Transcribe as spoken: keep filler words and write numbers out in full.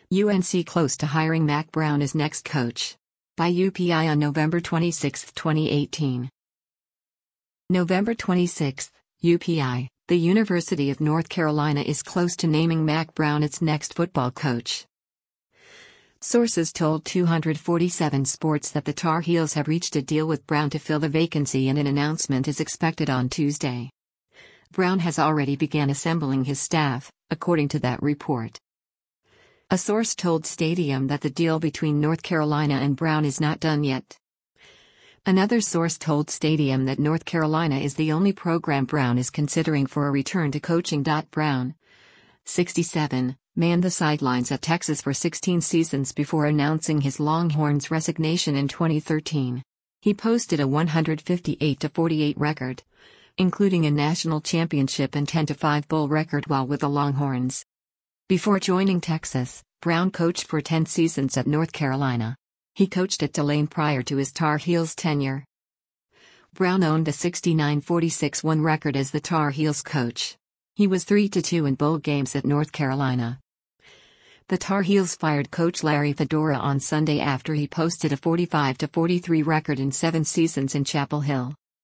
U N C close to hiring Mack Brown as next coach. By U P I on November twenty-sixth, twenty eighteen. November twenty-sixth, U P I, the University of North Carolina is close to naming Mack Brown its next football coach. Sources told two forty-seven Sports that the Tar Heels have reached a deal with Brown to fill the vacancy, and an announcement is expected on Tuesday. Brown has already begun assembling his staff, according to that report. A source told Stadium that the deal between North Carolina and Brown is not done yet. Another source told Stadium that North Carolina is the only program Brown is considering for a return to coaching. Brown, sixty-seven, manned the sidelines at Texas for sixteen seasons before announcing his Longhorns resignation in twenty thirteen. He posted a one fifty-eight to forty-eight record, including a national championship and ten to five bowl record while with the Longhorns. Before joining Texas, Brown coached for ten seasons at North Carolina. He coached at Tulane prior to his Tar Heels tenure. Brown owned a sixty-nine forty-six one record as the Tar Heels coach. He was three to two in bowl games at North Carolina. The Tar Heels fired coach Larry Fedora on Sunday after he posted a forty-five to forty-three record in seven seasons in Chapel Hill.